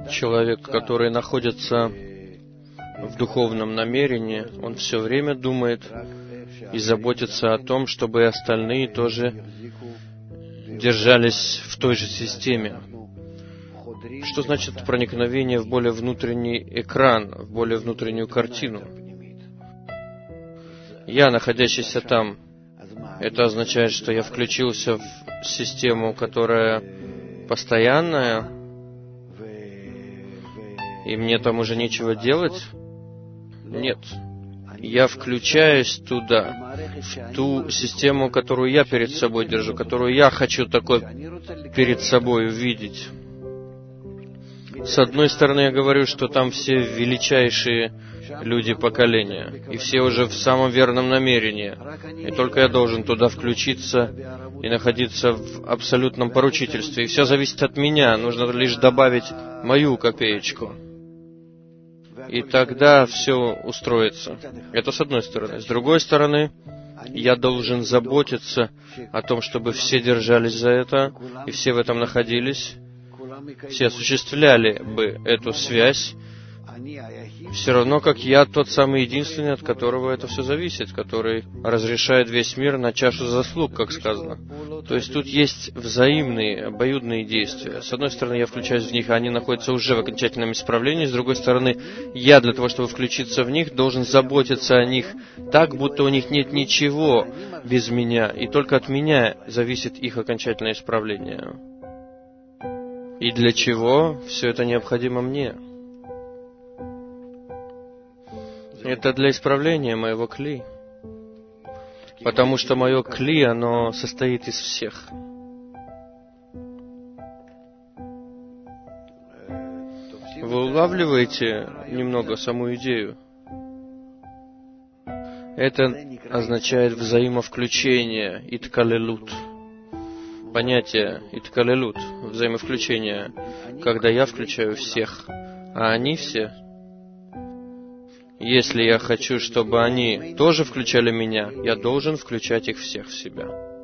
Человек, который находится в духовном намерении, он все время думает и заботится о том, чтобы и остальные тоже держались в той же системе. Что значит проникновение в более внутренний экран, в более внутреннюю картину? Я, находящийся там, это означает, что я включился в систему, которая постоянная, и мне там уже нечего делать? Нет. Я включаюсь туда, в ту систему, которую я перед собой держу, которую я хочу такой перед собой увидеть. С одной стороны, я говорю, что там все величайшие люди поколения, и все уже в самом верном намерении, и только я должен туда включиться и находиться в абсолютном поручительстве, и все зависит от меня, нужно лишь добавить мою копеечку. И тогда все устроится. Это с одной стороны. С другой стороны, я должен заботиться о том, чтобы все держались за это, и все в этом находились, все осуществляли бы эту связь, все равно, как я тот самый единственный, от которого это все зависит, который разрешает весь мир на чашу заслуг, как сказано. То есть тут есть взаимные, обоюдные действия. С одной стороны, я включаюсь в них, а они находятся уже в окончательном исправлении. С другой стороны, я для того, чтобы включиться в них, должен заботиться о них так, будто у них нет ничего без меня, и только от меня зависит их окончательное исправление. И для чего все это необходимо мне? Это для исправления моего кли. Потому что мое кли, оно состоит из всех. Вы улавливаете немного саму идею? Это означает взаимовключение, иткалелут. Понятие иткалелут, взаимовключение, когда я включаю всех, а они все. Если я хочу, чтобы они тоже включали меня, я должен включать их всех в себя.